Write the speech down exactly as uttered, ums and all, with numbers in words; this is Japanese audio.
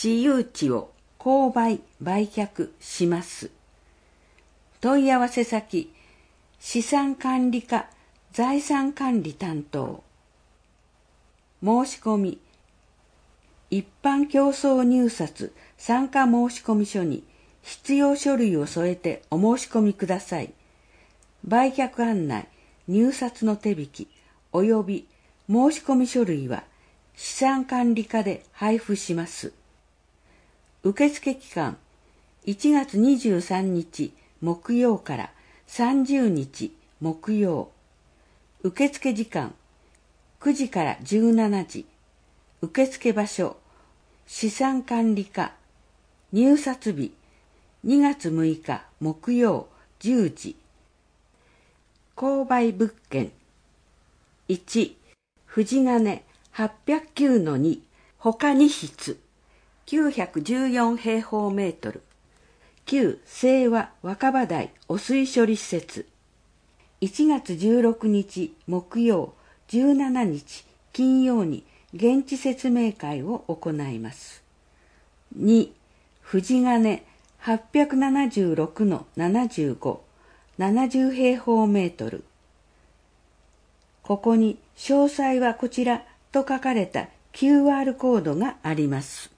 私有地を購買・売却します。問い合わせ先、資産管理課財産管理担当。申し込み、一般競争入札参加申込書に必要書類を添えてお申し込みください。売却案内、入札の手引き、および申込書類は資産管理課で配布します。受付期間、いちがつにじゅうさんにち木曜からさんじゅうにち木曜。受付時間、くじからじゅうしちじ。受付場所、資産管理課。入札日、にがつむいか木曜じゅうじ。購買物件。いち、富士金 はっぴゃくきゅうのに 他に室きゅうひゃくじゅうよんへいほうメートル。きゅう、清和若葉台汚水処理施設。いちがつじゅうろくにち木曜、じゅうしちにち金曜に現地説明会を行います。に、富士金 はっぴゃくななじゅうろくのななじゅうご、ななじゅうへいほうメートル。ここに詳細はこちらと書かれた キューアール コードがあります。